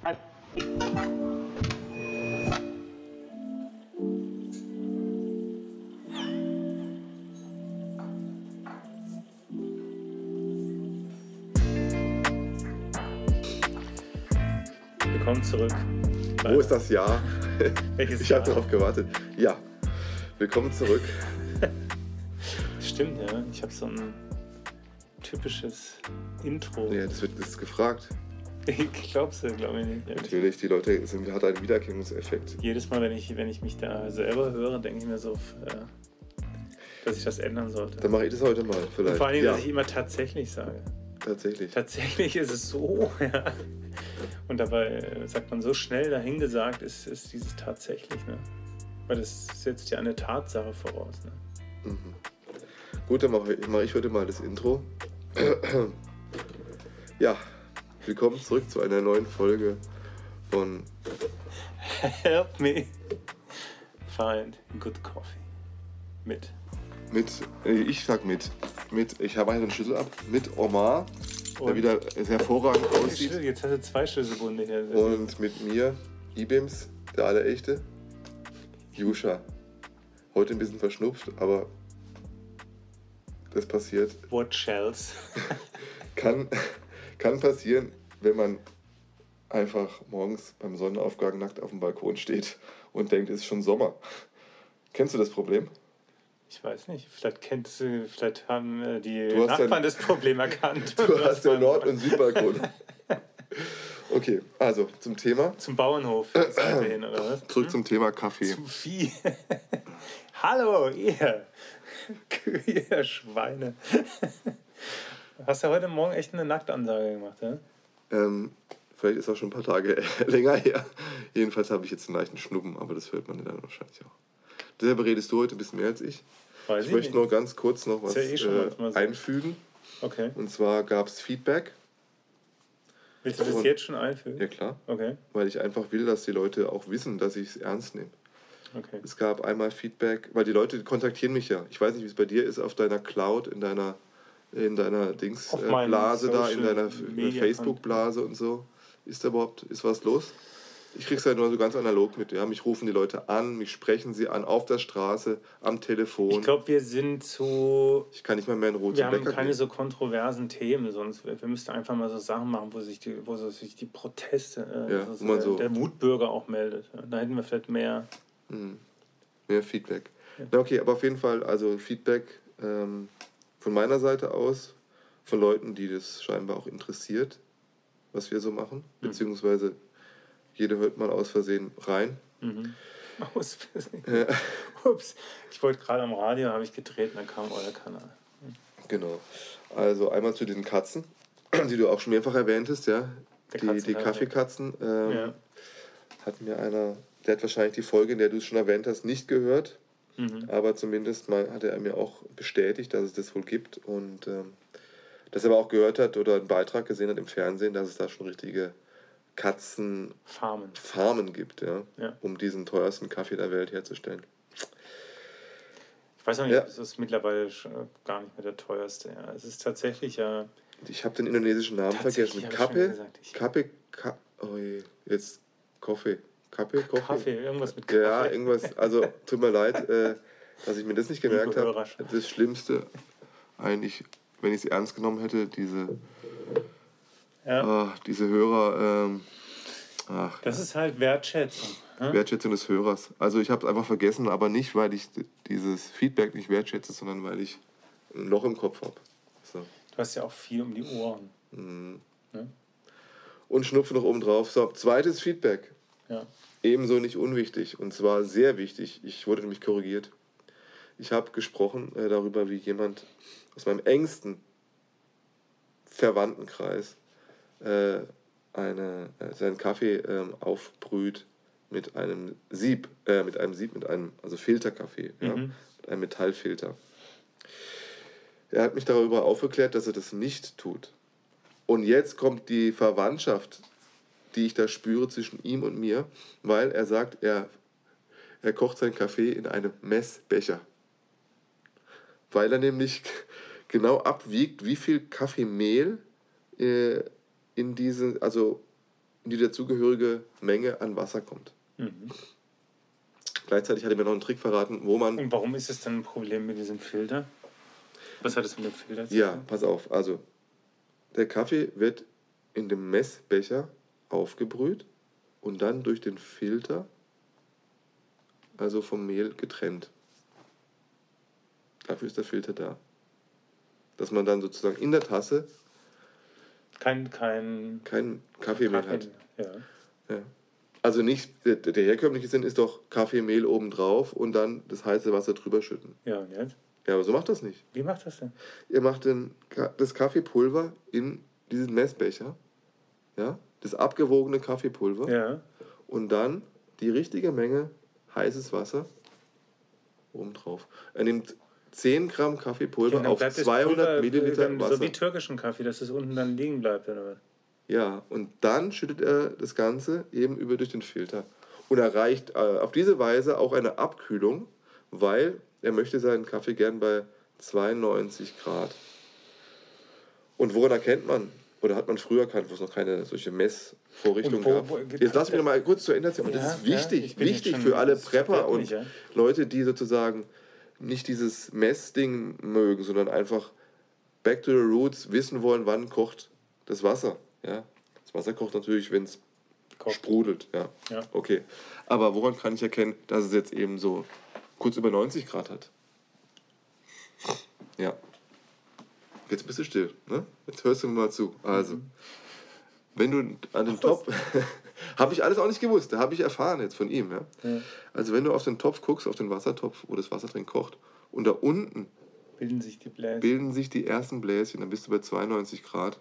Willkommen zurück. Wo ist das Jahr? Welches Ich habe darauf gewartet. Ja, willkommen zurück. Stimmt, ja. Ich habe so ein typisches Intro. Ja, das ist gefragt. Glaubst du, glaube ich nicht. Natürlich, die Leute hat einen Wiedererkennungseffekt. Jedes Mal, wenn ich mich da selber höre, denke ich mir so, dass ich das ändern sollte. Dann mache ich das heute mal vielleicht. Und vor allem, dass ich immer tatsächlich sage. Tatsächlich. Tatsächlich ist es so, ja. Und dabei sagt man so schnell dahingesagt, ist dieses tatsächlich, ne? Weil das setzt ja eine Tatsache voraus, ne? Mhm. Gut, dann mache ich heute mal das Intro. Ja, willkommen zurück zu einer neuen Folge von Help me find good coffee. ich sag ich habe einen Schlüssel ab, mit Omar, der wieder hervorragend aussieht. Jetzt hast du 2 Schlüsselbunde hier. Und mit mir, Ibims, der Allerechte, Jusha. Heute ein bisschen verschnupft, aber das passiert. What shells? Kann passieren, wenn man einfach morgens beim Sonnenaufgang nackt auf dem Balkon steht und denkt, es ist schon Sommer. Kennst du das Problem? Ich weiß nicht. Vielleicht haben die Nachbarn das Problem erkannt. Du hast ja Nord- und Südbalkon. Okay, also zum Thema. Zum Bauernhof Seite hin, oder was? Zurück zum Thema Kaffee. Zum Vieh. Hallo, ihr Kühe, Schweine. Hast du heute Morgen echt eine Nacktansage gemacht, ja? Vielleicht ist auch schon ein paar Tage länger her. Jedenfalls habe ich jetzt einen leichten Schnuppen, aber das hört man dann wahrscheinlich auch. Deshalb redest du heute ein bisschen mehr als ich. Ich möchte nur ganz kurz noch was einfügen. Okay. Und zwar gab es Feedback. Willst du das jetzt schon einfügen? Ja, klar. Okay. Weil ich einfach will, dass die Leute auch wissen, dass ich es ernst nehme. Okay. Es gab einmal Feedback, weil die Leute kontaktieren mich ja. Ich weiß nicht, wie es bei dir ist, auf deiner Cloud, in deiner Blase da, in deiner Facebook-Blase und so. Ist was los? Ich krieg's ja nur so ganz analog mit. Ja? Mich rufen die Leute an, mich sprechen sie an, auf der Straße, am Telefon. Ich glaube, wir sind so... Ich kann nicht mal mehr in Ruhe Wir haben keine so kontroversen Themen, sonst wir müssten einfach mal so Sachen machen, wo sich die Proteste, der Wutbürger auch meldet. Da hätten wir vielleicht mehr... Mehr Feedback. Ja. Na okay, aber auf jeden Fall, also Feedback von meiner Seite aus, von Leuten, die das scheinbar auch interessiert, was wir so machen, beziehungsweise jeder hört mal aus Versehen rein. Aus Versehen? Ups, ich wollte gerade am Radio, habe ich gedreht und dann kam euer Kanal. Genau. Also einmal zu den Katzen, die du auch schon mehrfach erwähntest, ja. Die Kaffeekatzen. Hat mir einer, der hat wahrscheinlich die Folge, in der du es schon erwähnt hast, nicht gehört. Aber zumindest mal hat er mir auch bestätigt, dass es das wohl gibt. Und dass er aber auch gehört hat oder einen Beitrag gesehen hat im Fernsehen, dass es da schon richtige Katzenfarmen gibt, ja, um diesen teuersten Kaffee der Welt herzustellen. Ich weiß noch nicht, es ist mittlerweile gar nicht mehr der teuerste. Ja. Es ist tatsächlich ja... Ich habe den indonesischen Namen vergessen. Kaffee, irgendwas mit Kaffee. Ja, irgendwas, also tut mir leid, dass ich mir das nicht gemerkt habe. Das Schlimmste, eigentlich, wenn ich es ernst genommen hätte, diese Hörer... das ist halt Wertschätzung. Wertschätzung des Hörers. Also ich habe es einfach vergessen, aber nicht, weil ich dieses Feedback nicht wertschätze, sondern weil ich ein Loch im Kopf habe. So. Du hast ja auch viel um die Ohren. Ja? Und Schnupfen noch oben drauf. So, zweites Feedback. Ja. Ebenso nicht unwichtig und zwar sehr wichtig. Ich wurde nämlich korrigiert. Ich habe gesprochen darüber, wie jemand aus meinem engsten Verwandtenkreis seinen Kaffee aufbrüht mit einem Filterkaffee, mit einem Metallfilter. Er hat mich darüber aufgeklärt, dass er das nicht tut. Und jetzt kommt die Verwandtschaft, die ich da spüre zwischen ihm und mir, weil er sagt, er kocht seinen Kaffee in einem Messbecher. Weil er nämlich genau abwiegt, wie viel Kaffeemehl in diese, also in die dazugehörige Menge an Wasser kommt. Gleichzeitig hat er mir noch einen Trick verraten, wo man... Und warum ist es dann ein Problem mit diesem Filter? Was hat es mit dem Filter zu tun? Ja, pass auf. Also, der Kaffee wird in dem Messbecher aufgebrüht und dann durch den Filter, also vom Mehl, getrennt. Dafür ist der Filter da. Dass man dann sozusagen in der Tasse kein Kaffeemehl hat. Ja. Also nicht, der herkömmliche Sinn ist doch Kaffeemehl obendrauf und dann das heiße Wasser drüber schütten. Ja, und jetzt? Ja, aber so macht das nicht. Wie macht das denn? Ihr macht das Kaffeepulver in diesen Messbecher, ja, das abgewogene Kaffeepulver, ja, und dann die richtige Menge heißes Wasser obendrauf. Er nimmt 10 Gramm Kaffeepulver auf 200 Milliliter Wasser. So wie türkischen Kaffee, dass es unten dann liegen bleibt, oder was? Ja, und dann schüttet er das Ganze eben über durch den Filter und erreicht auf diese Weise auch eine Abkühlung, weil er möchte seinen Kaffee gern bei 92 Grad. Und woran erkennt man, oder hat man früher erkannt, wo es noch keine solche Messvorrichtung gab? Jetzt lass mich noch mal kurz zur Ende erzählen. Das ist wichtig für alle Prepper und Leute, die sozusagen nicht dieses Messding mögen, sondern einfach back to the roots, wissen wollen, wann kocht das Wasser. Ja? Das Wasser kocht natürlich, wenn es sprudelt. Ja. Okay. Aber woran kann ich erkennen, dass es jetzt eben so kurz über 90 Grad hat? Ja. Jetzt bist du still. Ne? Jetzt hörst du mir mal zu. Also, wenn du an den Topf... habe ich alles auch nicht gewusst. Da habe ich erfahren jetzt von ihm. Ja? Also wenn du auf den Topf guckst, auf den Wassertopf, wo das Wasser drin kocht, und da unten bilden sich die ersten Bläschen, dann bist du bei 92 Grad.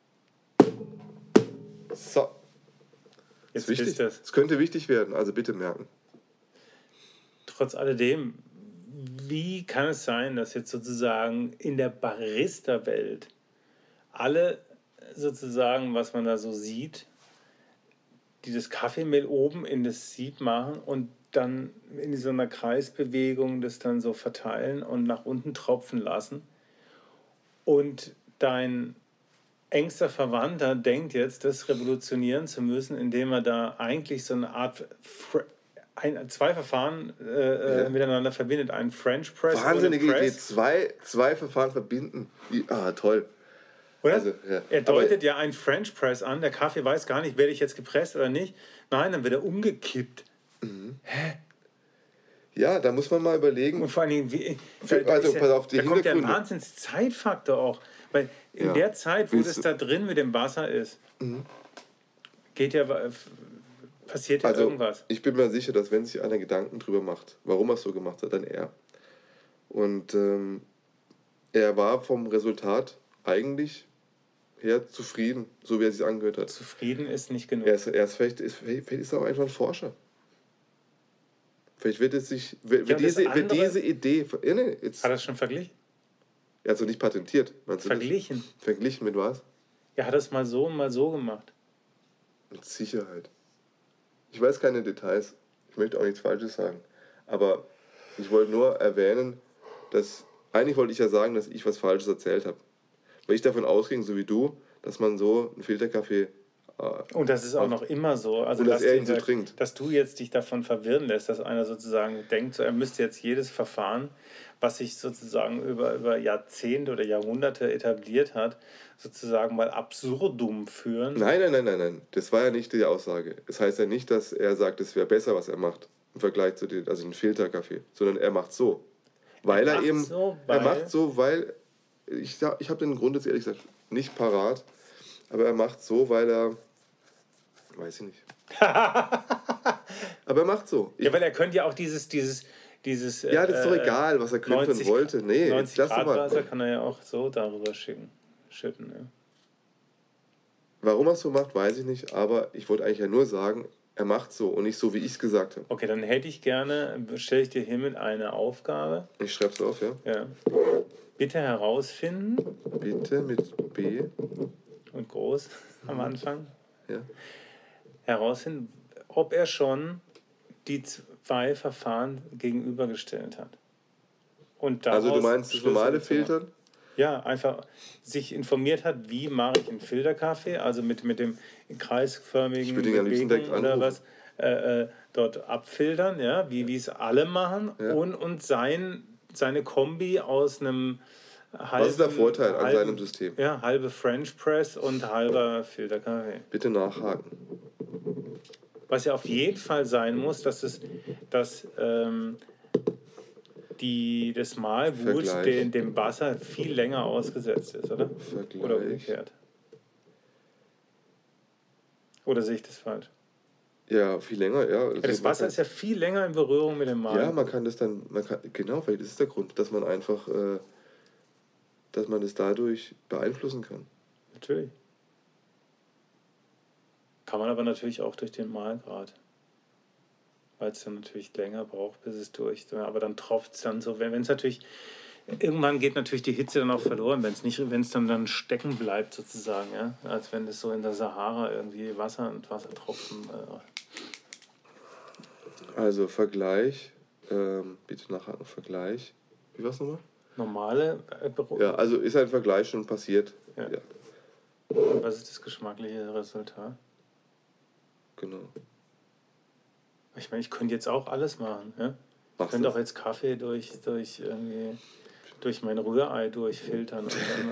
So. Jetzt ist wichtig. Das könnte wichtig werden, also bitte merken. Trotz alledem, wie kann es sein, dass jetzt sozusagen in der Barista-Welt alle sozusagen, was man da so sieht, die das Kaffeemehl oben in das Sieb machen und dann in so einer Kreisbewegung das dann so verteilen und nach unten tropfen lassen. Und dein engster Verwandter denkt jetzt, das revolutionieren zu müssen, indem er da eigentlich so eine Art... zwei Verfahren miteinander verbindet. Ein French Press. Wahnsinnige Idee. Zwei Verfahren verbinden. Toll. Oder? Also, ja. Er deutet ja einen French Press an. Der Kaffee weiß gar nicht, werde ich jetzt gepresst oder nicht. Nein, dann wird er umgekippt. Hä? Ja, da muss man mal überlegen. Und vor allen Dingen, pass auf, die da kommt der Wahnsinns-Zeitfaktor auch. Weil in der Zeit, wo das da drin mit dem Wasser ist, passiert ja irgendwas. Ich bin mir sicher, dass wenn sich einer Gedanken drüber macht, warum er es so gemacht hat, dann er. Und er war vom Resultat eigentlich her zufrieden, so wie er sich angehört hat. Zufrieden ist nicht genug. Vielleicht ist er auch einfach ein Forscher. Vielleicht wird diese Idee... hat er das schon verglichen? Er hat es noch nicht patentiert. Verglichen? Verglichen mit was? Er hat es mal so und mal so gemacht. Mit Sicherheit. Ich weiß keine Details. Ich möchte auch nichts Falsches sagen. Aber ich wollte nur erwähnen, dass... Eigentlich wollte ich ja sagen, dass ich was Falsches erzählt habe. Weil ich davon ausging, so wie du, dass man so einen Filterkaffee... und das ist auch noch immer so. Also, und dass er ihn so trinkt. Dass du jetzt dich davon verwirren lässt, dass einer sozusagen denkt, so, er müsste jetzt jedes Verfahren, was sich sozusagen über Jahrzehnte oder Jahrhunderte etabliert hat, sozusagen mal absurdum führen. Nein. Das war ja nicht die Aussage. Es heißt ja nicht, dass er sagt, es wäre besser, was er macht, im Vergleich zu dem Filterkaffee, sondern er macht so. Weil ich habe den Grund jetzt ehrlich gesagt nicht parat, aber er macht so, weil er... Weiß ich nicht. Aber er macht so. Weil er könnte ja auch dieses ja, das ist doch egal, was er könnte und wollte. Nee, 90 Grad Wasser kann er ja auch so darüber schütten. Ja. Warum er es so macht, weiß ich nicht, aber ich wollte eigentlich ja nur sagen, er macht so und nicht so, wie ich es gesagt habe. Okay, dann hätte ich gerne, stelle ich dir hiermit eine Aufgabe. Ich schreibe es auf, ja? Ja. Bitte herausfinden. Bitte mit B. Und groß am Anfang. Ja. Herausfinden, ob er schon die zwei Verfahren gegenübergestellt hat. Und also du meinst das normale Filtern Ja, einfach sich informiert hat, wie mache ich einen Filterkaffee, also mit dem kreisförmigen Bewegung oder was, dort abfiltern, ja, wie es alle machen, ja. und seine Kombi aus einem halben... Was ist der Vorteil an seinem System? Ja, halbe French Press und halber Filterkaffee. Bitte nachhaken. Was ja auf jeden Fall sein muss, dass das Mahlgut dem Wasser viel länger ausgesetzt ist, oder? Vergleich. Oder umgekehrt. Oder sehe ich das falsch? Ja, viel länger, ja. Also das Wasser ist ja viel länger in Berührung mit dem Mahlgut. Ja, man kann das dann, genau, weil das ist der Grund, dass man einfach, dass man das dadurch beeinflussen kann. Natürlich. Kann man aber natürlich auch durch den Mahlgrad. Weil es dann natürlich länger braucht, bis es durch. Aber dann tropft es dann so, wenn es natürlich, irgendwann geht natürlich die Hitze dann auch verloren, wenn es dann stecken bleibt sozusagen, ja, als wenn es so in der Sahara irgendwie Wasser und Wassertropfen. Also Vergleich, bitte nachher noch Vergleich. Wie war es nochmal? Normale ja, also ist ein Vergleich schon passiert. Ja. Und was ist das geschmackliche Resultat? Genau. Ich meine, ich könnte jetzt auch alles machen. Ja? Ich könnte auch jetzt Kaffee durch mein Rührei durchfiltern.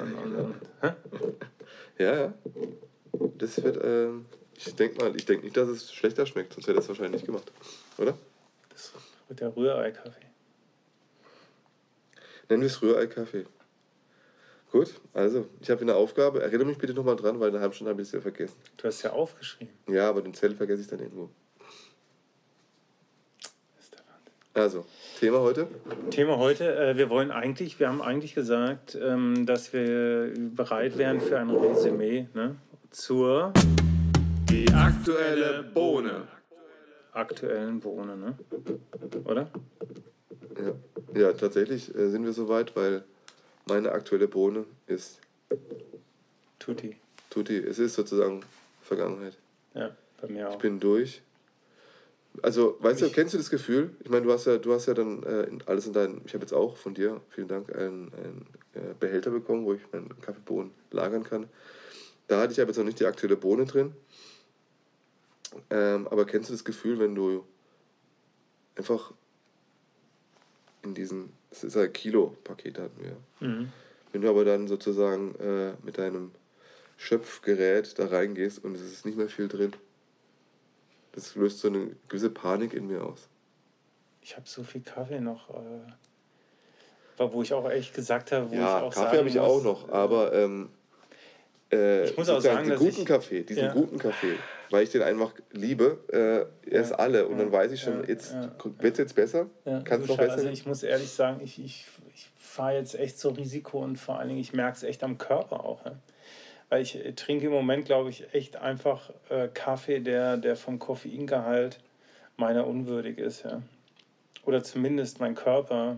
Ja. Das wird, ich denke nicht, dass es schlechter schmeckt, sonst hätte es wahrscheinlich nicht gemacht. Oder? Das wird der Rührei-Kaffee. Nennen wir es Rührei-Kaffee. Gut, also, ich habe eine Aufgabe. Erinnere mich bitte nochmal dran, weil in einer halben Stunde habe ich es ja vergessen. Du hast ja aufgeschrieben. Ja, aber den Zettel vergesse ich dann irgendwo. Also, Thema heute? Thema heute, wir haben eigentlich gesagt, dass wir bereit wären für ein Resümee, ne? Zur Die aktuelle Bohne. Aktuellen Bohne, ne? Oder? Ja, tatsächlich sind wir soweit, weil meine aktuelle Bohne ist Tutti. Es ist sozusagen Vergangenheit. Ja, bei mir auch. Ich bin durch. Also, weißt du, kennst du das Gefühl? Ich meine, du hast ja dann alles in deinen... Ich habe jetzt auch von dir, vielen Dank, einen Behälter bekommen, wo ich meine Kaffeebohnen lagern kann. Da hatte ich aber jetzt noch nicht die aktuelle Bohne drin. Aber kennst du das Gefühl, wenn du einfach in diesen... Das ist ein Kilo-Paket hatten wir. Mhm. Wenn du aber dann sozusagen mit deinem Schöpfgerät da reingehst und es ist nicht mehr viel drin. Das löst so eine gewisse Panik in mir aus. Ich habe so viel Kaffee noch, wo ich auch echt gesagt habe, Kaffee habe ich auch noch, aber ich muss auch sagen, diesen guten Kaffee, weil ich den einfach liebe, erst alle und dann weiß ich schon, wird es jetzt besser? Kann es noch besser? Also ich muss ehrlich sagen, ich fahre jetzt echt so Risiko und vor allen Dingen, ich merke es echt am Körper auch. Ja? Weil ich trinke im Moment, glaube ich, echt einfach Kaffee, der vom Koffeingehalt meiner unwürdig ist. Ja? Oder zumindest mein Körper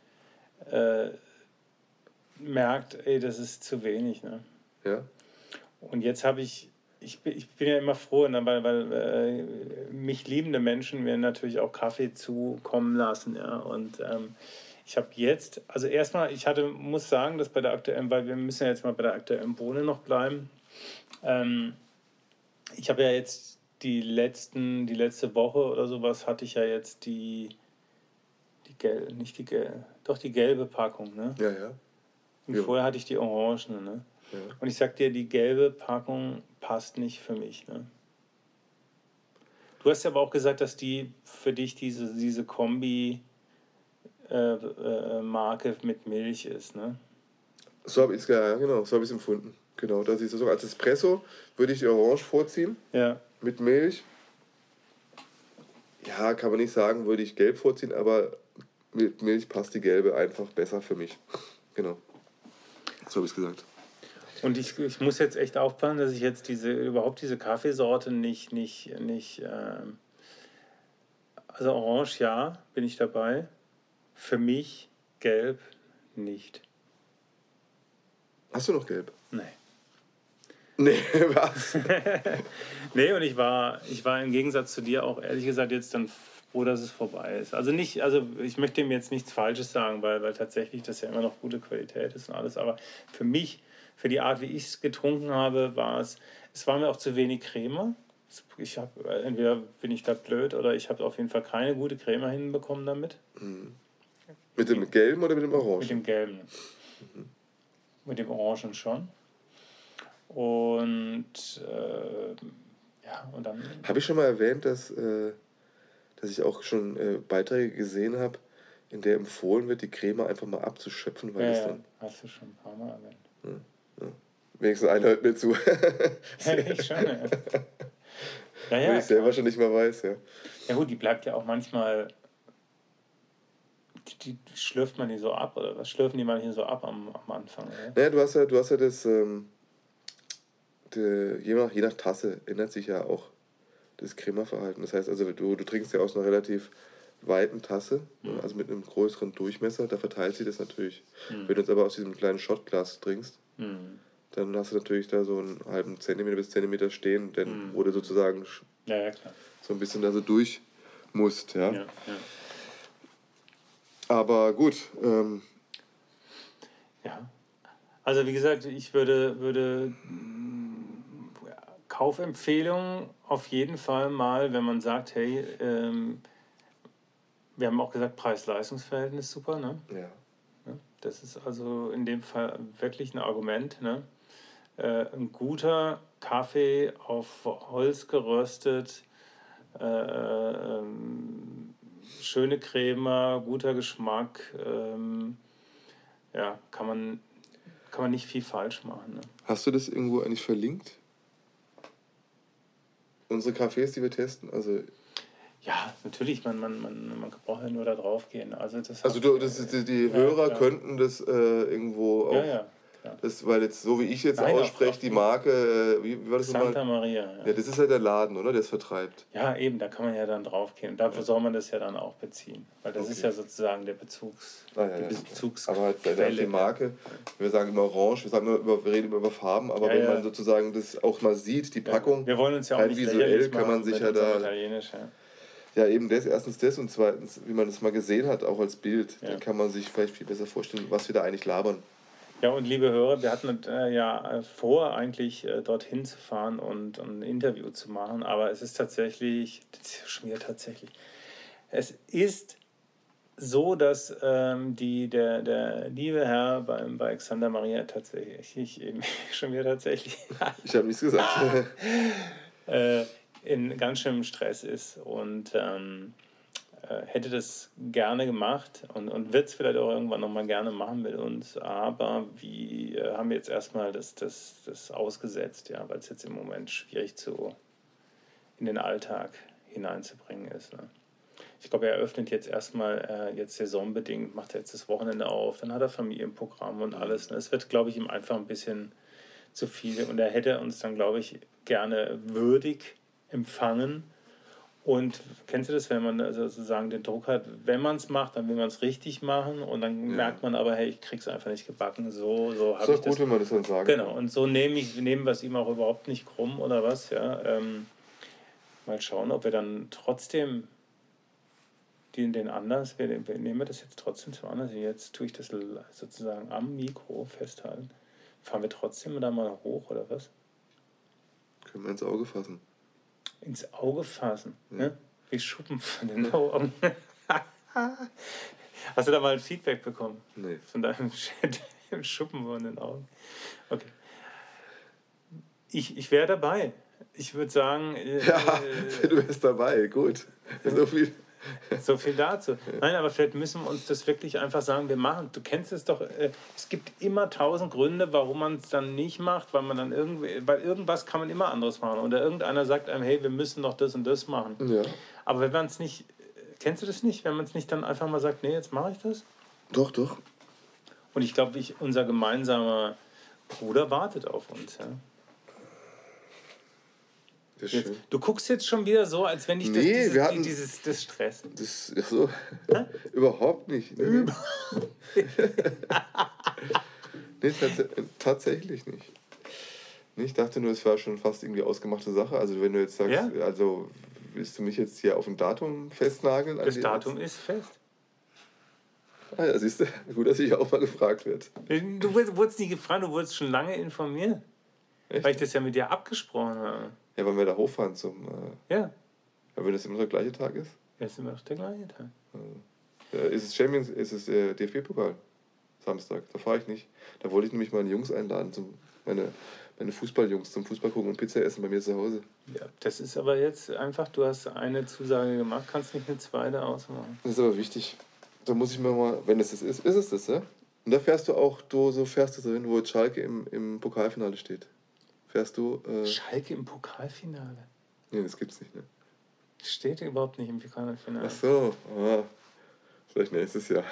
merkt, das ist zu wenig. Ne? Ja. Und jetzt habe ich bin ja immer froh, ne, weil mich liebende Menschen mir natürlich auch Kaffee zukommen lassen. Ja? Und ich habe jetzt, also erstmal, muss sagen, dass bei der aktuellen, weil wir müssen ja jetzt mal bei der aktuellen Bohne noch bleiben. Ich habe ja jetzt die letzte Woche oder sowas hatte ich ja jetzt die gelbe Packung, ne? Ja. Und vorher hatte ich die orangene, ne? Ja. Und ich sag dir, die gelbe Packung passt nicht für mich, ne? Du hast ja aber auch gesagt, dass die für dich diese Kombi Marke mit Milch ist, ne? So habe ich es empfunden. Genau, dass ich so als Espresso würde ich die Orange vorziehen. Ja. Mit Milch. Ja, kann man nicht sagen, würde ich gelb vorziehen, aber mit Milch passt die gelbe einfach besser für mich. Genau. So habe ich es gesagt. Und ich muss jetzt echt aufpassen, dass ich jetzt diese Kaffeesorte nicht also Orange, ja, bin ich dabei. Für mich gelb nicht. Hast du noch gelb? Nee. Nee, was? Nee, und ich war im Gegensatz zu dir auch ehrlich gesagt jetzt dann froh, dass es vorbei ist. Also ich möchte ihm jetzt nichts Falsches sagen, weil tatsächlich das ja immer noch gute Qualität ist und alles. Aber für mich, für die Art, wie ich es getrunken habe, es war mir auch zu wenig Creme. Entweder bin ich da blöd oder ich habe auf jeden Fall keine gute Creme hinbekommen damit. Mhm. Mit dem gelben oder mit dem Orangen? Mit dem gelben. Mhm. Mit dem Orangen schon. Und und dann... Habe ich schon mal erwähnt, dass ich auch schon Beiträge gesehen habe, in der empfohlen wird, die Creme einfach mal abzuschöpfen, weil es dann... hast du schon ein paar Mal erwähnt. Ja. Wenigstens einer hört mir zu. Ja, ich schon, ja. Weil ich selber schon nicht mehr weiß, ja. Ja gut, die bleibt ja auch manchmal... Die schlürft man die so ab, oder was schlürfen die manchmal so ab am Anfang? Oder? Naja, du hast ja das... je nach Tasse ändert sich ja auch das Crema-Verhalten. Das heißt, also du trinkst ja aus einer relativ weiten Tasse, also mit einem größeren Durchmesser, da verteilt sich das natürlich. Wenn du jetzt aber aus diesem kleinen Shotglas trinkst, dann hast du natürlich da so einen halben Zentimeter bis Zentimeter stehen, wo du sozusagen so ein bisschen da so durch musst. Ja. Ja. Aber gut. Ja. Also wie gesagt, ich würde Kaufempfehlung auf jeden Fall mal, wenn man sagt, hey, wir haben auch gesagt, Preis-Leistungs-Verhältnis super, ne? Ja. Das ist also in dem Fall wirklich ein Argument, ne? Ein guter Kaffee auf Holz geröstet, schöne Creme, guter Geschmack, kann man nicht viel falsch machen. Ne? Hast du das irgendwo eigentlich verlinkt? Unsere Cafés, die wir testen? Also ja, natürlich, man braucht ja nur da drauf gehen. Also die Hörer könnten das irgendwo auch... Ja. Das, weil jetzt, so wie ich jetzt ausspreche, die Marke, wie war das nochmal? Santa Maria. Ja, das ist halt der Laden, oder? Der es vertreibt. Ja, eben, da kann man ja dann drauf gehen. Und dafür soll man das ja dann auch beziehen. Weil das ist ja sozusagen der Bezugsquelle. Aber halt die Marke, wir sagen immer Orange, wir reden immer über Farben, aber wenn man sozusagen das auch mal sieht, die Packung, wir wollen uns ja auch nicht visuell kann man sich ja da... Italienisch, Ja, eben erstens das und zweitens, wie man das mal gesehen hat, auch als Bild, dann kann man sich vielleicht viel besser vorstellen, was wir da eigentlich labern. Ja, und liebe Hörer, wir hatten vor, eigentlich dorthin zu fahren und ein Interview zu machen, aber es ist tatsächlich, es ist so, dass der liebe Herr bei Santa Maria tatsächlich, ich habe nichts gesagt, in ganz schönem Stress ist und hätte das gerne gemacht und wird es vielleicht auch irgendwann nochmal gerne machen mit uns, aber wir haben jetzt erstmal das ausgesetzt, ja, weil es jetzt im Moment schwierig in den Alltag hineinzubringen ist. Ne? Ich glaube, er eröffnet jetzt erstmal jetzt saisonbedingt, macht er jetzt das Wochenende auf, dann hat er Familienprogramm und alles. Ne? Es wird, glaube ich, ihm einfach ein bisschen zu viel und er hätte uns dann, glaube ich, gerne würdig empfangen. Und kennst du das, wenn man sozusagen den Druck hat, wenn man es macht, dann will man es richtig machen und dann merkt man aber, hey, ich krieg's einfach nicht gebacken. So habe ich das. Gut, wenn man das dann sagt. Genau, und so nehmen wir es ihm auch überhaupt nicht krumm oder was. Ja. Mal schauen, ob wir dann trotzdem den Anlass, wir nehmen das jetzt trotzdem zum Anlass. Jetzt tue ich das sozusagen am Mikro festhalten. Fahren wir trotzdem da mal hoch oder was? Können wir ins Auge fassen. Ins Auge fassen. Ja. Ne? Wie Schuppen von den Augen. Hast du da mal ein Feedback bekommen? Nee. Von deinem Schuppen von den Augen? Okay. Ich wäre dabei. Ich würde sagen... du wärst dabei. Gut. So viel dazu. Nein, aber vielleicht müssen wir uns das wirklich einfach sagen, wir machen. Du kennst es doch, es gibt immer 1000 Gründe, warum man es dann nicht macht, weil irgendwas kann man immer anderes machen. Oder irgendeiner sagt einem, hey, wir müssen doch das und das machen. Ja. Aber wenn man es nicht, kennst du das nicht, wenn man es nicht dann einfach mal sagt, nee, jetzt mache ich das? Doch. Und ich glaube, unser gemeinsamer Bruder wartet auf uns, ja. Jetzt, du guckst jetzt schon wieder so, als wenn dich das stresst. So. Überhaupt nicht. Nee. Nee, tatsächlich nicht. Ich dachte nur, es war schon fast irgendwie ausgemachte Sache. Also wenn du jetzt sagst, also willst du mich jetzt hier auf ein Datum festnageln? Das Datum ist fest. Ah ja, siehst du, gut, dass ich auch mal gefragt werde. Du wurdest nie gefragt, du wurdest schon lange informiert. Echt? Weil ich das ja mit dir abgesprochen habe. Ja, wollen wir da hochfahren zum... Ja. Aber wenn das immer der gleiche Tag ist? Ja, ist immer noch der gleiche Tag. Ist es Champions, ist es DFB-Pokal? Samstag, da fahre ich nicht. Da wollte ich nämlich meine Jungs einladen, meine Fußballjungs zum Fußball gucken und Pizza essen bei mir zu Hause. Ja, das ist aber jetzt einfach, du hast eine Zusage gemacht, kannst nicht eine zweite ausmachen. Das ist aber wichtig. Da muss ich mir mal, wenn es das ist es das, ja? Und da fährst du auch, fährst du so hin, wo jetzt Schalke im Pokalfinale steht. Fährst du... Schalke im Pokalfinale? Nee, das gibt's nicht, ne? Steht überhaupt nicht im Pokalfinale. Ach so, vielleicht nächstes Jahr.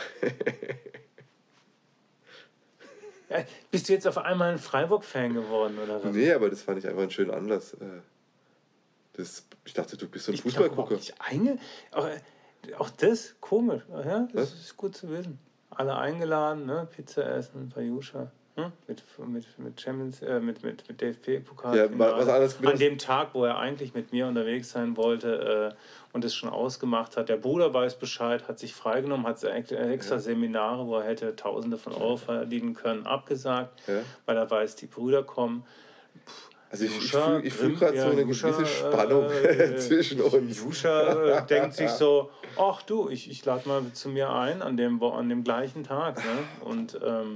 Ja, bist du jetzt auf einmal ein Freiburg-Fan geworden, oder was? Nee, aber das fand ich einfach einen schönen Anlass. Ich dachte, du bist so ein Fußballgucker. Auch das, komisch. Ja, das ist gut zu wissen. Alle eingeladen, ne? Pizza essen, Pajuscha. Mit Champions, mit DFB-Pokal. Ja, was alles an dem Tag, wo er eigentlich mit mir unterwegs sein wollte und es schon ausgemacht hat. Der Bruder weiß Bescheid, hat sich freigenommen, hat extra Seminare, wo er hätte Tausende von Euro verdienen können, abgesagt, weil er weiß, die Brüder kommen. Also ich fühl gerade so eine gewisse Spannung zwischen uns. Juscha denkt sich so, ach du, ich lade mal zu mir ein an dem gleichen Tag. Ne? Und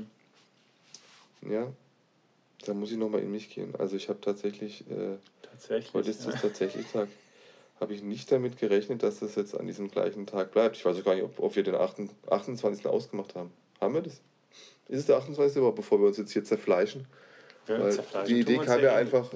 ja, da muss ich nochmal in mich gehen. Also ich habe tatsächlich, heute ist das tatsächlich Tag, habe ich nicht damit gerechnet, dass das jetzt an diesem gleichen Tag bleibt. Ich weiß auch gar nicht, ob wir den 28. ausgemacht haben. Haben wir das? Ist es der 28. überhaupt, bevor wir uns jetzt hier zerfleischen? Ja, weil die Idee kam ja einfach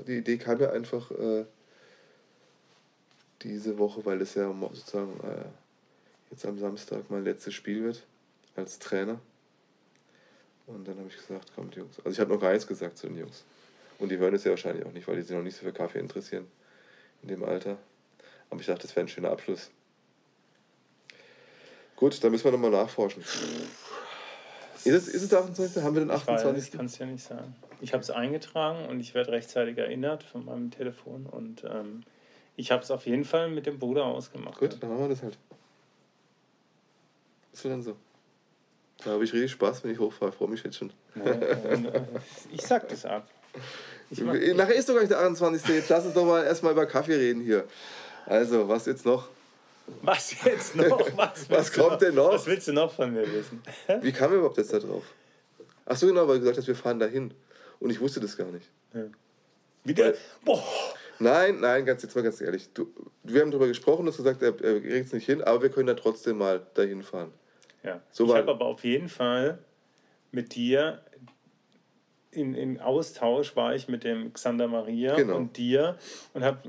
diese Woche, weil es ja sozusagen jetzt am Samstag mein letztes Spiel wird als Trainer. Und dann habe ich gesagt, kommt Jungs. Also ich habe noch gar nichts gesagt zu den Jungs. Und die hören es ja wahrscheinlich auch nicht, weil die sich noch nicht so für Kaffee interessieren in dem Alter. Aber ich dachte, das wäre ein schöner Abschluss. Gut, dann müssen wir nochmal nachforschen. Ist es der 28.? Haben wir den 28.? Ich kann es ja nicht sagen. Ich habe es eingetragen und ich werde rechtzeitig erinnert von meinem Telefon. Und ich habe es auf jeden Fall mit dem Bruder ausgemacht. Gut, dann machen wir das halt. Ist dann so. Da habe ich richtig Spaß, wenn ich hochfahre. Ich freue mich jetzt schon. Ich sag das ab. Nachher ist doch gar nicht der 28. Jetzt lass uns doch mal erstmal über Kaffee reden hier. Also, was jetzt noch? Was jetzt noch? Was kommt denn noch? Was willst du noch von mir wissen? Wie kamen wir überhaupt jetzt da drauf? Ach so, genau, weil du gesagt hast, wir fahren dahin. Und ich wusste das gar nicht. Ja. Wieder? Boah! Nein, jetzt mal ganz ehrlich. Wir haben darüber gesprochen, du hast gesagt, er kriegt es nicht hin, aber wir können da trotzdem mal dahin fahren. Ja. So ich habe aber auf jeden Fall mit dir in Austausch war ich mit dem Xander Maria und dir und habe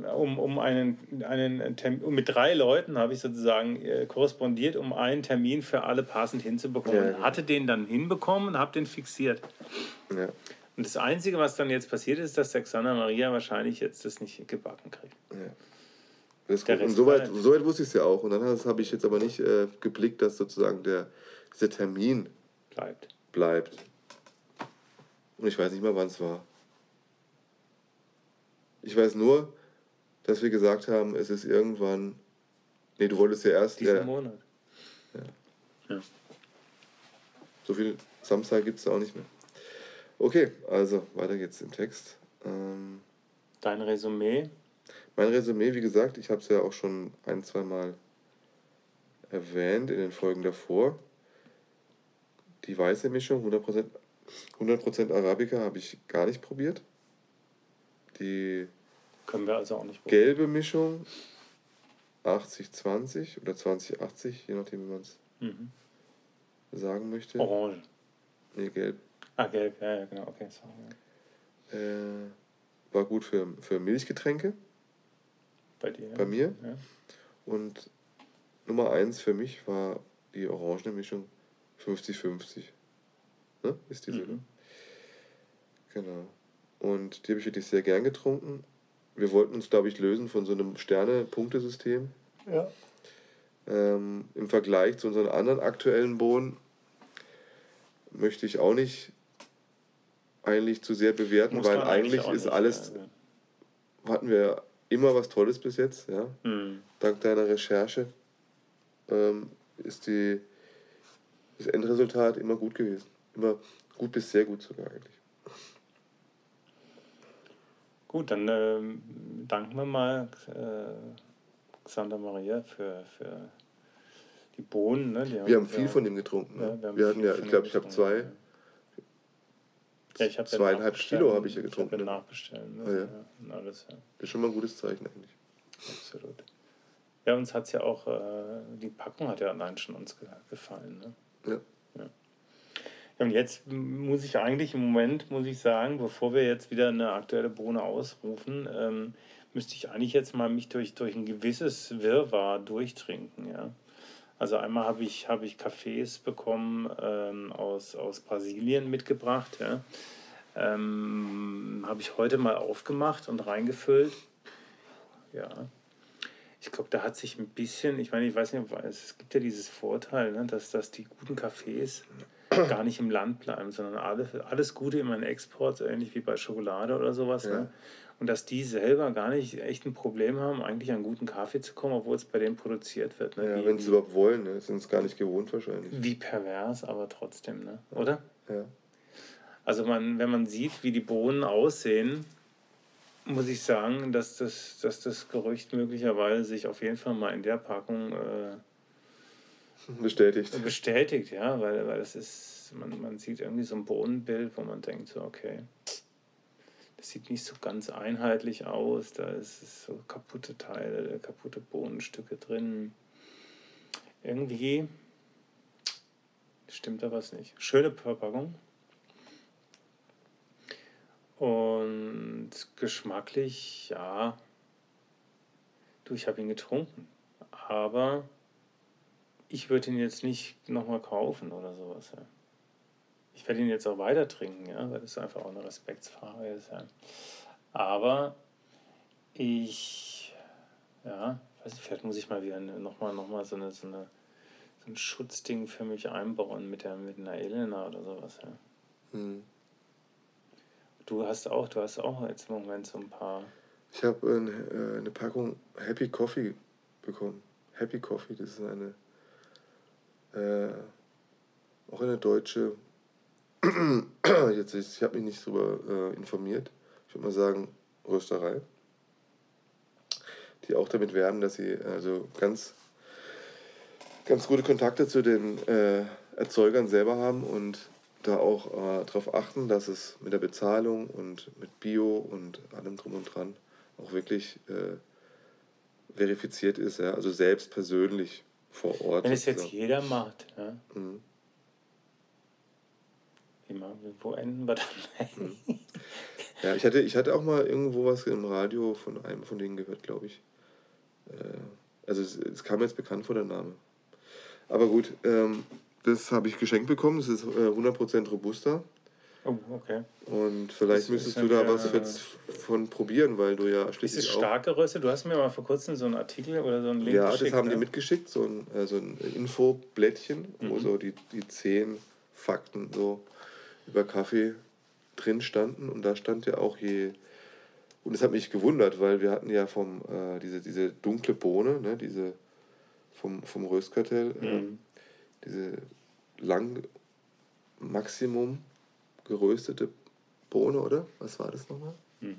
mit 3 Leuten habe ich sozusagen korrespondiert, um einen Termin für alle passend hinzubekommen. Ja. Hatte den dann hinbekommen und habe den fixiert. Ja. Und das Einzige, was dann jetzt passiert ist, dass der Xander Maria wahrscheinlich jetzt das nicht gebacken kriegt. Ja. Das und soweit wusste ich es ja auch. Und dann habe ich jetzt aber nicht geblickt, dass sozusagen dieser Termin bleibt. Und ich weiß nicht mal, wann es war. Ich weiß nur, dass wir gesagt haben, es ist irgendwann... Nee, du wolltest ja erst... Diesen Monat. Ja. So viel Samstag gibt es da auch nicht mehr. Okay, also weiter geht's im Text. Dein Resümee? Mein Resümee, wie gesagt, ich habe es ja auch schon 1-2 Mal erwähnt in den Folgen davor. Die weiße Mischung, 100% Arabica, habe ich gar nicht probiert. Die können wir also auch nicht probieren. Gelbe Mischung, 80-20 oder 20-80, je nachdem, wie man es sagen möchte. Orange. Nee, gelb. Ah, gelb, ja, genau, okay, sorry. War gut für Milchgetränke. Bei dir? Bei mir. Ja. Und Nummer 1 für mich war die orangene Mischung 50-50. Ne? Ist die so? Genau. Und die habe ich wirklich sehr gern getrunken. Wir wollten uns, glaube ich, lösen von so einem Sterne-Punktesystem. Ja. Im Vergleich zu unseren anderen aktuellen Bohnen möchte ich auch nicht eigentlich zu sehr bewerten, weil eigentlich ist alles, hatten wir immer was Tolles bis jetzt. Ja? Dank deiner Recherche ist das Endresultat immer gut gewesen. Immer gut bis sehr gut sogar eigentlich. Gut, dann danken wir mal Xander Maria für die Bohnen. Ne? Wir haben viel von ihm getrunken. Ne? Wir hatten ja, ich glaube, ich habe 2,5 Kilo habe ich ja getrunken. Ich habe nachbestellen. Ne? Ah, ja. Und alles, ja. Das ist schon mal ein gutes Zeichen eigentlich. Absolut. Ja, uns hat es ja auch, die Packung hat ja allein schon uns gefallen. Ne? Ja. Und jetzt muss ich eigentlich im Moment, sagen, bevor wir jetzt wieder eine aktuelle Bohne ausrufen, müsste ich eigentlich jetzt mal mich durch ein gewisses Wirrwarr durchtrinken. Ja? Also einmal habe ich Kaffees bekommen aus Brasilien mitgebracht. Ja? Habe ich heute mal aufgemacht und reingefüllt. Ja. Ich glaube, da hat sich ein bisschen, ich weiß nicht, es gibt ja dieses Vorteil, ne, dass die guten Kaffees gar nicht im Land bleiben, sondern alles Gute immer in Export, so ähnlich wie bei Schokolade oder sowas. Ja. Ne? Und dass die selber gar nicht echt ein Problem haben, eigentlich an guten Kaffee zu kommen, obwohl es bei denen produziert wird. Ne? Ja, wenn sie es überhaupt wollen, ne? Sind es gar nicht gewohnt wahrscheinlich. Wie pervers, aber trotzdem, ne? Oder? Ja. Also wenn man sieht, wie die Bohnen aussehen, muss ich sagen, dass das Gerücht möglicherweise sich auf jeden Fall mal in der Packung bestätigt, ja, weil das ist, man sieht irgendwie so ein Bohnenbild, wo man denkt so, okay, das sieht nicht so ganz einheitlich aus, da ist so kaputte Teile, kaputte Bohnenstücke drin. Irgendwie stimmt da was nicht. Schöne Verpackung. Und geschmacklich, ja, ich habe ihn getrunken, aber ich würde ihn jetzt nicht nochmal kaufen oder sowas. Ja. Ich werde ihn jetzt auch weiter trinken, ja, weil das einfach auch eine Respektsfrage ist. Ja. Aber vielleicht muss ich mal wieder nochmal so ein Schutzding für mich einbauen mit einer Elena oder sowas. Ja. Du hast auch jetzt im Moment so ein paar. Ich habe eine Packung Happy Coffee bekommen. Happy Coffee, das ist auch eine deutsche, ich habe mich nicht darüber informiert, ich würde mal sagen Rösterei, die auch damit werben, dass sie also ganz, ganz gute Kontakte zu den Erzeugern selber haben und da auch darauf achten, dass es mit der Bezahlung und mit Bio und allem drum und dran auch wirklich verifiziert ist, ja? Also selbst persönlich vor Ort. Wenn es jetzt jeder macht, ja. Wo enden wir dann? Ja, ich hatte auch mal irgendwo was im Radio von einem von denen gehört, glaube ich. Also es kam jetzt bekannt vor, der Name. Aber gut, das habe ich geschenkt bekommen. Das ist 100% Robusta. Oh, okay. Und vielleicht müsstest du da was jetzt von probieren, weil du ja schließlich auch... Ist es stark geröstet? Du hast mir mal vor kurzem so einen Artikel oder so einen Link geschickt. Ja, das haben die mitgeschickt, so ein Infoblättchen, wo so die 10 Fakten so über Kaffee drin standen. Und da stand ja auch und das hat mich gewundert, weil wir hatten ja diese dunkle Bohne, ne, diese vom Röstkartell, diese lang Maximum geröstete Bohne, oder? Was war das nochmal?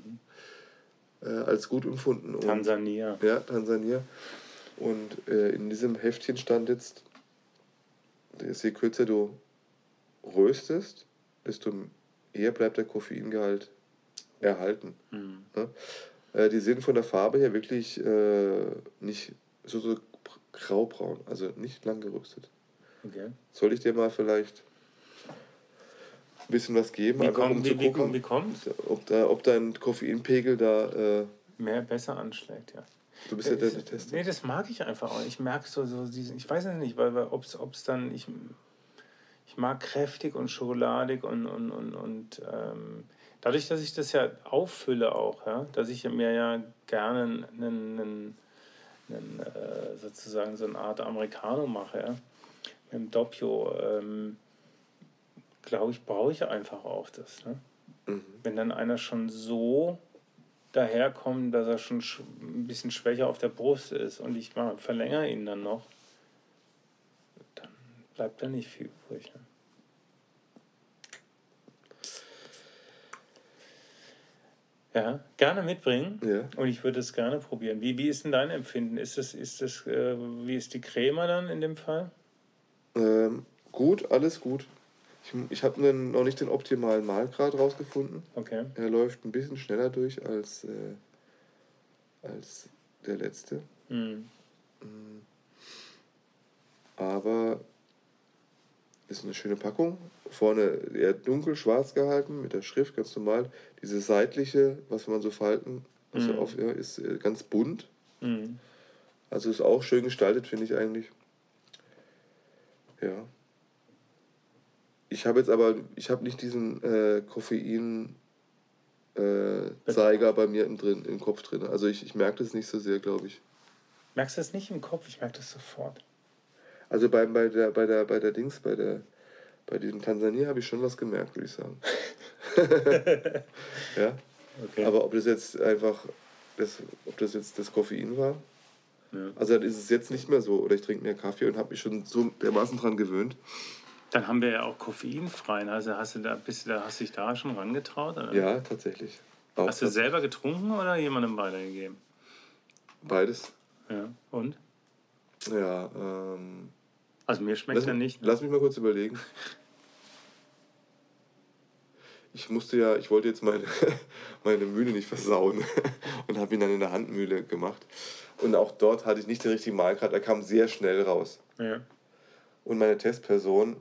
Als gut empfunden. Tansania. Ja, Tansania. Und in diesem Heftchen stand jetzt, je kürzer du röstest, desto eher bleibt der Koffeingehalt erhalten. Ja? Die sind von der Farbe her wirklich nicht so graubraun, also nicht lang geröstet. Okay. Soll ich dir mal vielleicht ein bisschen was geben, wie kommt? Ob dein Koffeinpegel da besser anschlägt, ja. Du bist ja der Tester. Nee, das mag ich einfach auch. Ich merke so diesen, ich weiß nicht, weil ob es dann, ich mag kräftig und schokoladig und dadurch, dass ich das ja auffülle auch, ja, dass ich mir ja gerne sozusagen so eine Art Americano mache, ja, mit dem Doppio, glaube ich, brauche ich einfach auch das. Ne? Wenn dann einer schon so daherkommt, dass er schon ein bisschen schwächer auf der Brust ist und ich verlängere ihn dann noch, dann bleibt da nicht viel übrig. Ne? Ja, gerne mitbringen. Ja. Und ich würde es gerne probieren. Wie ist denn dein Empfinden? Wie ist die Crema dann in dem Fall? Gut, alles gut. Ich habe noch nicht den optimalen Mahlgrad rausgefunden. Okay. Er läuft ein bisschen schneller durch als der letzte. Mhm. Aber ist eine schöne Packung. Vorne eher dunkel, schwarz gehalten, mit der Schrift ganz normal. Diese seitliche, was man so falten, ist ganz bunt. Mhm. Also ist auch schön gestaltet, finde ich eigentlich. Ja. Ich habe nicht diesen Koffein Zeiger bei mir im Kopf drin. Also ich merke das nicht so sehr, glaube ich. Merkst du das nicht im Kopf? Ich merke das sofort. Also bei diesem Tansania habe ich schon was gemerkt, würde ich sagen. Ja. Okay. Aber ob das jetzt das Koffein war? Ja. Also dann ist es jetzt nicht mehr so. Oder ich trinke mehr Kaffee und habe mich schon so dermaßen dran gewöhnt. Dann haben wir ja auch koffeinfrei. Also hast du dich da schon rangetraut? Oder? Ja, tatsächlich. Auch hast du selber getrunken oder jemandem weitergegeben? Beides. Ja, und? Ja, also mir schmeckt er nicht. Ne? Lass mich mal kurz überlegen. Ich wollte jetzt meine Mühle nicht versauen und habe ihn dann in der Handmühle gemacht. Und auch dort hatte ich nicht den richtigen Mahlgrad. Er kam sehr schnell raus. Ja. Und meine Testperson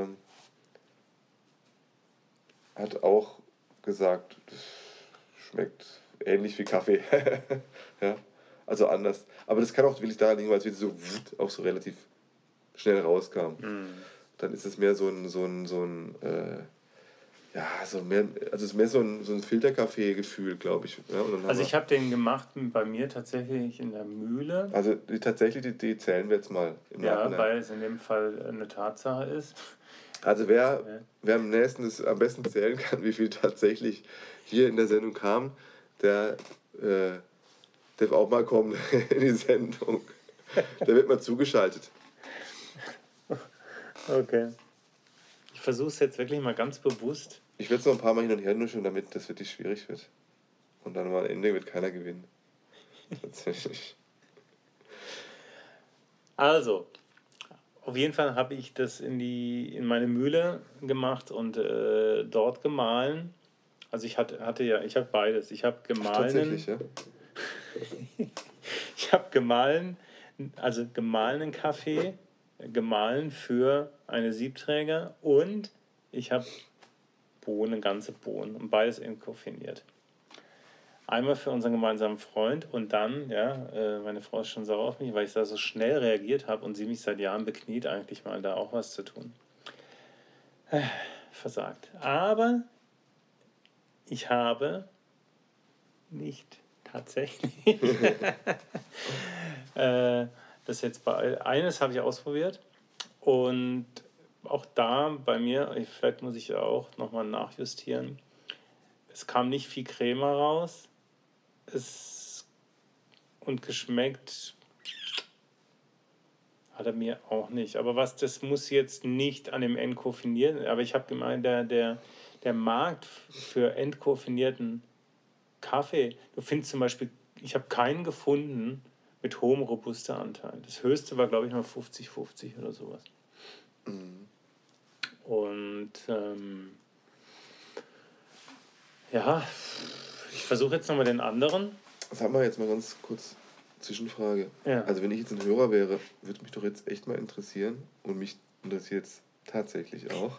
hat auch gesagt, das schmeckt ähnlich wie Kaffee. Ja, also anders. Aber das kann auch wirklich daran liegen, weil es wieder so auch so relativ schnell rauskam. Mm. Dann ist es mehr so ein Filterkaffee-Gefühl, glaube ich. Ja, also ich habe den gemacht bei mir tatsächlich in der Mühle. Also die zählen wir jetzt mal im Nachhinein. Ja, weil es in dem Fall eine Tatsache ist. Also wer am besten zählen kann, wie viel tatsächlich hier in der Sendung kam, der darf auch mal kommen in die Sendung. Der wird mal zugeschaltet. Okay. Ich versuche es jetzt wirklich mal ganz bewusst. Ich werde es noch ein paar Mal hin und her nuscheln, damit das wirklich schwierig wird. Und dann am Ende wird keiner gewinnen. Tatsächlich. Also, auf jeden Fall habe ich das in meine Mühle gemacht und dort gemahlen. Also ich habe beides. Ich habe gemahlen. Ach, tatsächlich, ja. Ich habe gemahlenen Kaffee, gemahlen für eine Siebträger und ich habe ganze Bohnen und beides entkoffiniert. Einmal für unseren gemeinsamen Freund und dann, meine Frau ist schon sauer auf mich, weil ich da so schnell reagiert habe und sie mich seit Jahren bekniet, eigentlich mal da auch was zu tun. Versagt. Aber ich habe nicht tatsächlich das jetzt eines habe ich ausprobiert und auch da bei mir, vielleicht muss ich auch nochmal nachjustieren, es kam nicht viel Crema raus und geschmeckt hat er mir auch nicht. Aber das muss jetzt nicht an dem entkoffinierten, aber ich habe gemeint, der Markt für entkoffinierten Kaffee, du findest zum Beispiel, ich habe keinen gefunden mit hohem Robusta-Anteil. Das höchste war, glaube ich, mal 50-50 oder sowas. Mhm. Und ich versuche jetzt nochmal den anderen. Sag mal jetzt mal ganz kurz Zwischenfrage. Ja. Also wenn ich jetzt ein Hörer wäre, würde mich doch jetzt echt mal interessieren und mich interessiert es tatsächlich auch.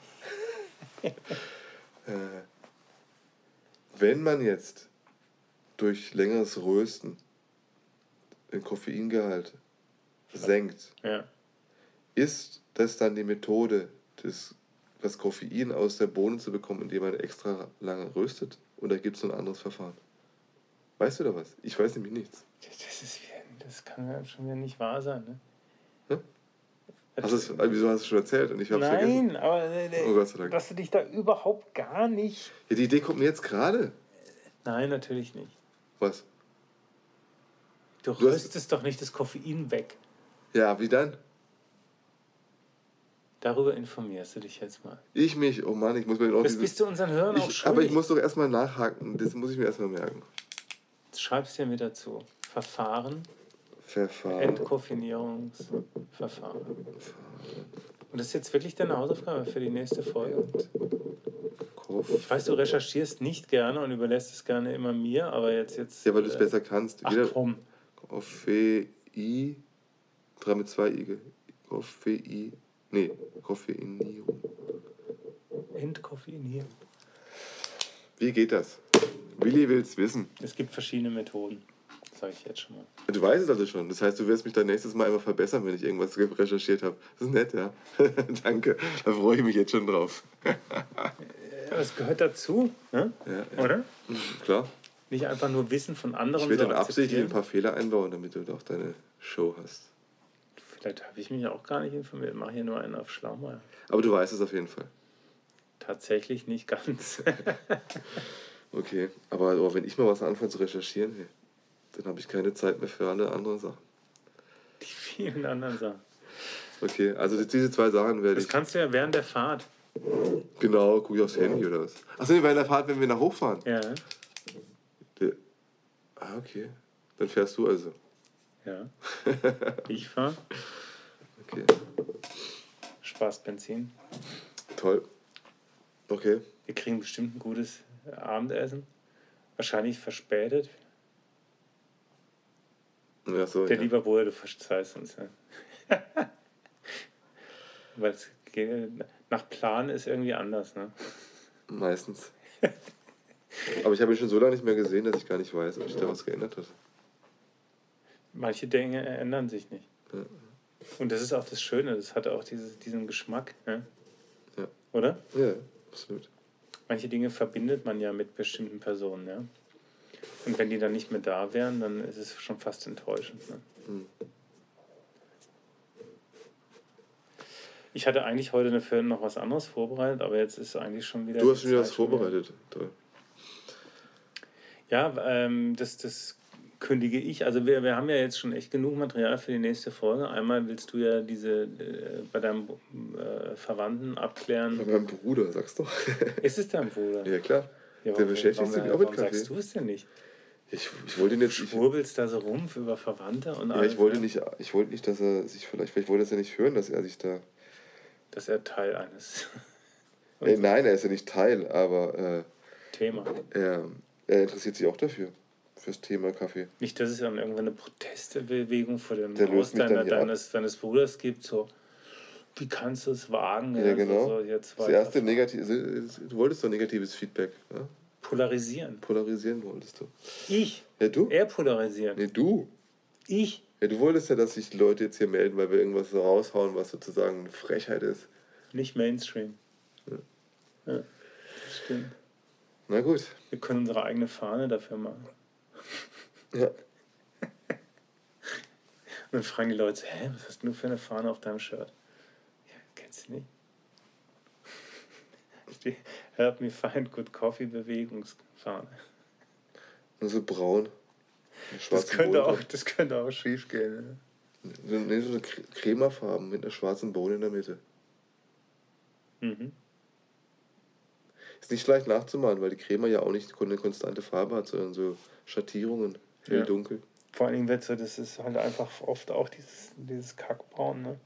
Wenn man jetzt durch längeres Rösten den Koffeingehalt senkt, ist das dann die Methode, das Koffein aus der Bohne zu bekommen, indem man extra lange röstet? Oder gibt es noch ein anderes Verfahren? Weißt du da was? Ich weiß nämlich nichts. Das kann ja schon wieder nicht wahr sein, ne? Hm? Wieso hast du schon erzählt und ich hab's vergessen? Nein, aber oh Gott sei Dank. Dass du dich da überhaupt gar nicht... Ja, die Idee kommt mir jetzt gerade. Nein, natürlich nicht. Was? Du röstest doch nicht das Koffein weg. Ja, wie dann? Darüber informierst du dich jetzt mal. Ich mich? Oh Mann, ich muss mir auch das bist du unseren Hörern auch schuldig. Aber ich muss doch erstmal nachhaken. Das muss ich mir erstmal merken. Jetzt schreibst du ja mit dazu. Verfahren. Entkoffinierungsverfahren. Und das ist jetzt wirklich deine Hausaufgabe für die nächste Folge. Ich weiß, du recherchierst nicht gerne und überlässt es gerne immer mir, aber jetzt... Ja, weil du es besser kannst. Ach komm. Koffein, 3 mit 2 I. Koffeinierung. Entkoffinierung. Wie geht das? Willi will es wissen. Es gibt verschiedene Methoden, sage ich jetzt schon mal. Du weißt es also schon. Das heißt, du wirst mich dann nächstes Mal immer verbessern, wenn ich irgendwas recherchiert habe. Das ist nett, ja. Danke. Da freue ich mich jetzt schon drauf. Das gehört dazu, ne? Ja. Oder? Klar. Nicht einfach nur Wissen von anderen. Ich will dann absichtlich ein paar Fehler einbauen, damit du auch deine Show hast. Vielleicht habe ich mich auch gar nicht informiert. Ich mache hier nur einen auf Schlaumeier. Aber du weißt es auf jeden Fall. Tatsächlich nicht ganz. Okay, aber wenn ich mal was anfange zu recherchieren, hey, dann habe ich keine Zeit mehr für alle anderen Sachen. Die vielen anderen Sachen. Okay, also diese 2 Sachen werde ich... Das kannst du ja während der Fahrt. Genau, gucke ich aufs Handy oder was? Achso, während der Fahrt, wenn wir nach hochfahren? Ja. Okay. Dann fährst du also. Ja. Ich fahre. Okay. Spaß Benzin. Toll. Okay. Wir kriegen bestimmt ein gutes Abendessen. Wahrscheinlich verspätet. Ja, so, Der lieber Bruder, du verzeihst uns. Ja. Weil es nach Plan ist irgendwie anders, ne? Meistens. Aber ich habe ihn schon so lange nicht mehr gesehen, dass ich gar nicht weiß, ob sich da was geändert hat. Manche Dinge ändern sich nicht. Ja. Und das ist auch das Schöne, das hat auch diesen Geschmack. Ne? Ja. Oder? Ja, absolut. Manche Dinge verbindet man ja mit bestimmten Personen. Ja? Und wenn die dann nicht mehr da wären, dann ist es schon fast enttäuschend. Ne? Ich hatte eigentlich heute für noch was anderes vorbereitet, aber jetzt ist eigentlich schon wieder... Du hast schon wieder was vorbereitet. Toll. Ja, das kündige ich. Also wir haben ja jetzt schon echt genug Material für die nächste Folge. Einmal willst du ja diese bei deinem Verwandten abklären. Bei meinem Bruder, sag's doch. Ist es dein Bruder? Ja, klar. Ja, der beschäftigt sich auch mit Kaffee. Warum sagst du es denn nicht? Ich wollte ihn jetzt... Schwurbelst da so rum über Verwandte und alles? Ja, ich wollte nicht, dass er sich vielleicht wollte er es ja nicht hören, dass er sich da... Dass er Teil eines... nein, er ist ja nicht Teil, aber... Thema. Er interessiert sich auch dafür. Fürs Thema Kaffee. Nicht, dass es dann irgendwann eine Protestbewegung vor dem Haus deines Bruders gibt, so... Wie kannst du es wagen? Ja, genau. So, jetzt das erste du wolltest doch negatives Feedback. Ja? Polarisieren. Polarisieren wolltest du. Ich? Ja, du? Er polarisieren. Nee, du. Ich? Ja, du wolltest ja, dass sich die Leute jetzt hier melden, weil wir irgendwas so raushauen, was sozusagen eine Frechheit ist. Nicht Mainstream. Ja, das stimmt. Na gut. Wir können unsere eigene Fahne dafür machen. Ja. Und dann fragen die Leute, was hast du für eine Fahne auf deinem Shirt? Ja, kennst du nicht? Help me find good coffee Bewegungsfahne. Nur so braun. Das könnte auch schief gehen. Ne? So eine Cremafarben mit einer schwarzen Bohne in der Mitte. Mhm. Ist nicht leicht nachzumalen, weil die Crema ja auch nicht eine konstante Farbe hat, sondern so Schattierungen, hell, dunkel. Vor allen Dingen wird so, das ist halt einfach oft auch dieses Kackbraun, ne?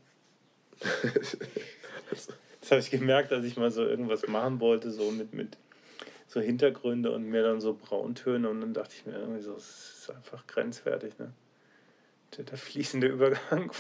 Das habe ich gemerkt, als ich mal so irgendwas machen wollte, so mit so Hintergründe und mir dann so Brauntöne, und dann dachte ich mir irgendwie so, das ist einfach grenzwertig, ne? Der fließende Übergang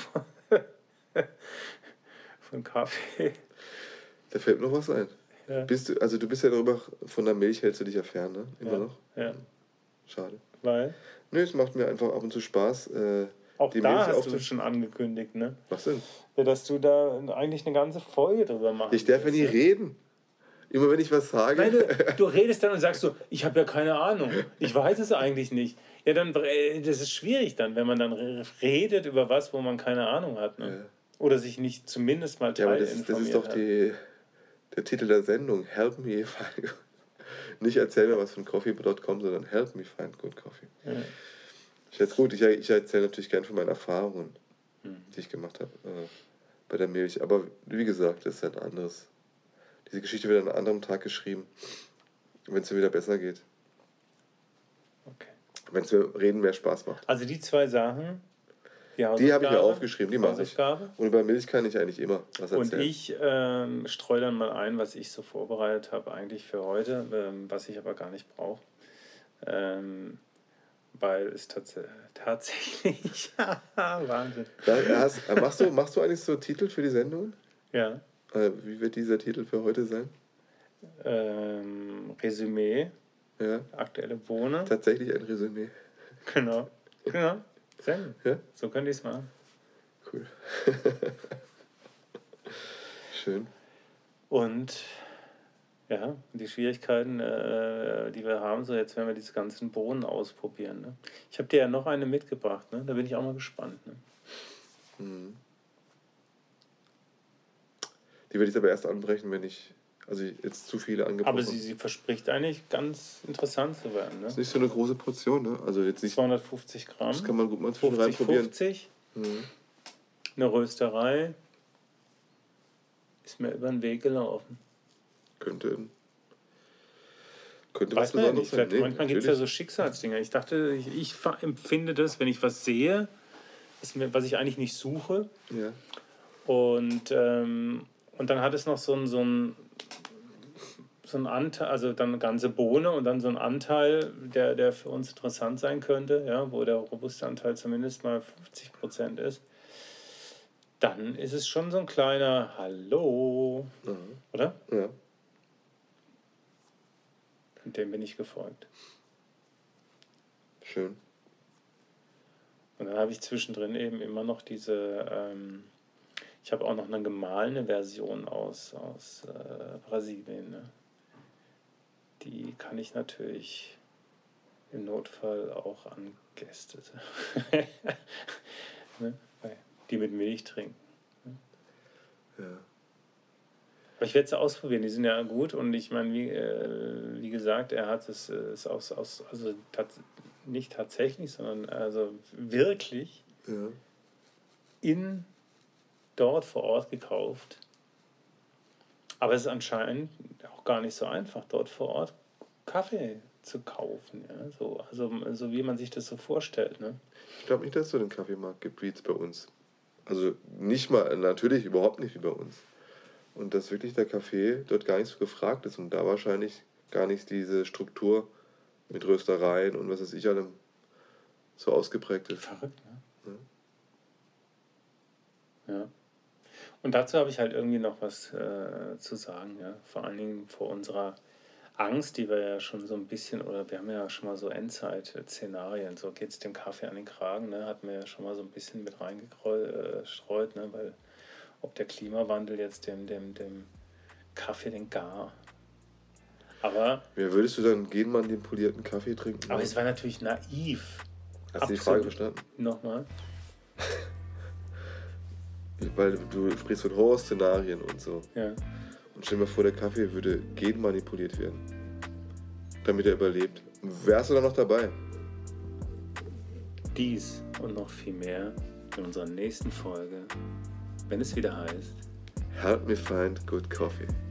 von Kaffee. Da fällt mir noch was ein. Ja. Du bist ja darüber, von der Milch hältst du dich ja fern, ne? Immer noch? Ja. Schade. Weil? Nö, es macht mir einfach ab und zu Spaß. Auch die da Milch hast du schon angekündigt, ne? Was denn? Ja, dass du da eigentlich eine ganze Folge drüber machst. Ich darf ja nie reden. Immer wenn ich was sage. Nein, du redest dann und sagst so, ich habe ja keine Ahnung. Ich weiß es eigentlich nicht. Ja, dann, das ist schwierig dann, wenn man dann redet über was, wo man keine Ahnung hat. Ne? Ja. Oder sich nicht zumindest mal teilinformiert hat. Ja, aber das ist doch der Titel der Sendung. Help me if I... Nicht erzähl mir was von coffee.com, sondern help me find good coffee. Ja. Ich erzähle natürlich gern von meinen Erfahrungen, die ich gemacht habe bei der Milch. Aber wie gesagt, das ist ein anderes. Diese Geschichte wird an einem anderen Tag geschrieben, wenn es mir wieder besser geht. Okay. Wenn es mir Reden mehr Spaß macht. Also die 2 Sachen, die habe ich mir aufgeschrieben, die mache ich. Und über Milch kann ich eigentlich immer was erzählen. Und ich streue dann mal ein, was ich so vorbereitet habe eigentlich für heute, was ich aber gar nicht brauche. Weil es tatsächlich Wahnsinn. Machst du eigentlich so Titel für die Sendung? Ja. Wie wird dieser Titel für heute sein? Resümee. Ja. Aktuelle Bohne. Tatsächlich ein Resümee. Genau. Senden. Ja? So könnt ihr es machen. Cool. Schön. Und ja, die Schwierigkeiten, die wir haben, so jetzt werden wir diese ganzen Bohnen ausprobieren. Ne? Ich habe dir ja noch eine mitgebracht, ne? Da bin ich auch mal gespannt. Ne? Mhm. Die werde ich aber erst anbrechen, wenn ich jetzt zu viele angebrochen habe. Aber sie verspricht eigentlich ganz interessant zu werden. Ne? Das ist nicht so eine große Portion, ne? Also jetzt nicht 250 Gramm. Das kann man gut mal zwischen reinprobieren. 50. Eine Rösterei. Ist mir über den Weg gelaufen. Könnte was Besonderes sein. Nee, manchmal gibt es ja so Schicksalsdinger. Ich dachte, ich empfinde das, wenn ich was sehe, was ich eigentlich nicht suche. Ja. Und dann hat es noch so ein Anteil, also dann eine ganze Bohne und dann so ein Anteil, der für uns interessant sein könnte, ja, wo der robuste Anteil zumindest mal 50% ist. Dann ist es schon so ein kleiner Hallo, oder? Ja. Und dem bin ich gefolgt. Schön. Und dann habe ich zwischendrin eben immer noch diese, ich habe auch noch eine gemahlene Version aus Brasilien. Ne? Die kann ich natürlich im Notfall auch an Gäste, ne? Die mit Milch trinken. Ne? Ja. Aber ich werde es ausprobieren, die sind ja gut und ich meine, wie gesagt, er hat es nicht tatsächlich, sondern also wirklich dort vor Ort gekauft. Aber es ist anscheinend auch gar nicht so einfach, dort vor Ort Kaffee zu kaufen. Ja? So wie man sich das so vorstellt. Ne? Ich glaube nicht, dass es so einen Kaffeemarkt gibt wie jetzt bei uns. Also nicht mal, natürlich überhaupt nicht wie bei uns. Und dass wirklich der Kaffee dort gar nicht so gefragt ist und da wahrscheinlich gar nicht diese Struktur mit Röstereien und was weiß ich allem so ausgeprägt ist. Verrückt, ne? Ja. Und dazu habe ich halt irgendwie noch was zu sagen, ja. Vor allen Dingen vor unserer Angst, die wir ja schon so ein bisschen, oder wir haben ja schon mal so Endzeit-Szenarien, so geht es dem Kaffee an den Kragen, ne, hat man ja schon mal so ein bisschen mit reingestreut, ne, weil ob der Klimawandel jetzt dem Kaffee den gar. Aber. Ja, würdest du dann genmanipulierten Kaffee trinken? Aber es war natürlich naiv. Hast du die Frage verstanden? Nochmal. Weil du sprichst von Horrorszenarien und so. Ja. Und stell dir mal vor, der Kaffee würde genmanipuliert werden, damit er überlebt. Wärst du dann noch dabei? Dies und noch viel mehr in unserer nächsten Folge, wenn es wieder heißt: Help me find good coffee.